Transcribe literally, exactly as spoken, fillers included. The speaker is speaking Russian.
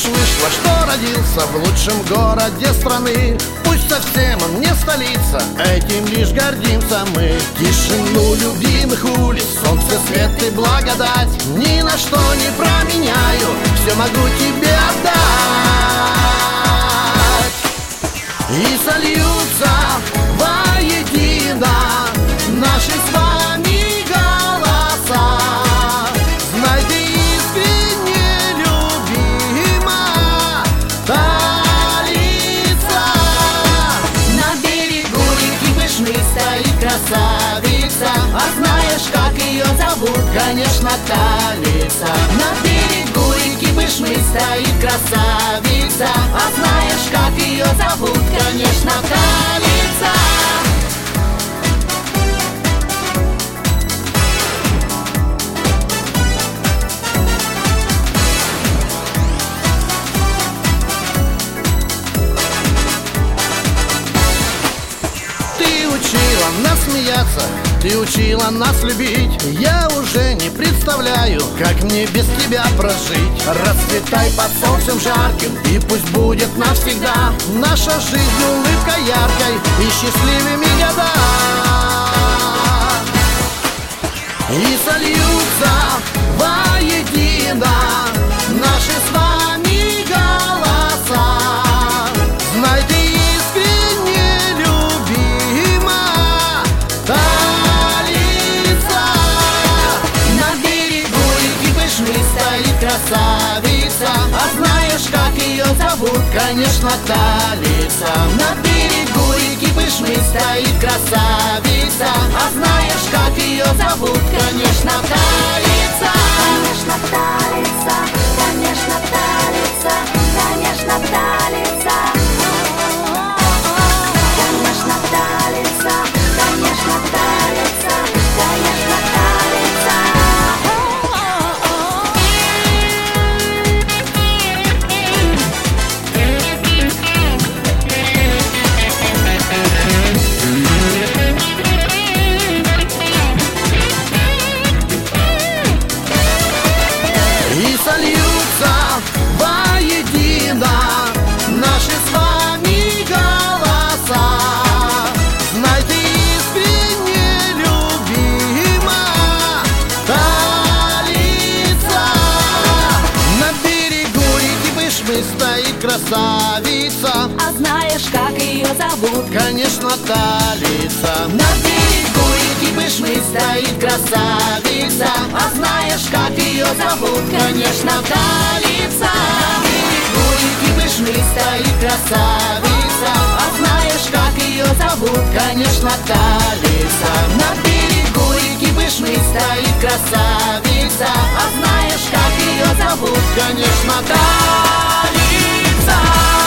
уж вышло, что родился в лучшем городе страны. Пусть совсем он не столица, этим лишь гордимся мы. Тишину любимых улиц, солнце, свет и благодать ни на что не променяю, все могу тебе отдать. И сольются воедино наши с вами голоса. Знай, ты искренне любима столица. На берегу реки Пышмы стоит красавица, а знаешь, как ее зовут? Конечно, Талица. На берегу реки Пышмы стоит красавица, а знаешь, как ее зовут? Конечно, Талица. Ты учила нас смеяться, ты учила нас любить. Я уже не представляю, как мне без тебя прожить. Расцветай под солнцем жарким, и пусть будет навсегда наша жизнь улыбкой яркой и счастливыми года. И сольются воедино наши с вами голоса. Знай, ты искренне любима столица. На берегу реки Пышмы стоит красавица, а знаешь, как ее зовут? Конечно, Талица. На берегу реки Пышмы стоит красавица, а знаешь, как ее зовут? Конечно, Талица. Конечно, Талица, конечно, Талица, конечно, Талица. Конечно, Талица, конечно, Талица, конечно, Талица. И сольются воедино наши с вами голоса. Знай, ты искренне любима столица. На берегу реки Пышмы стоит красавица, А знаешь, как ее зовут? конечно, Талица. На берегу реки Пышмы стоит красавица, а знаешь, как ее зовут? Конечно, Талица. На берегу реки Пышмы стоит красавица, а знаешь, как ее зовут? Конечно, Талица. На берегу реки Пышмы стоит красавица, а знаешь, как ее зовут? Конечно, Талица.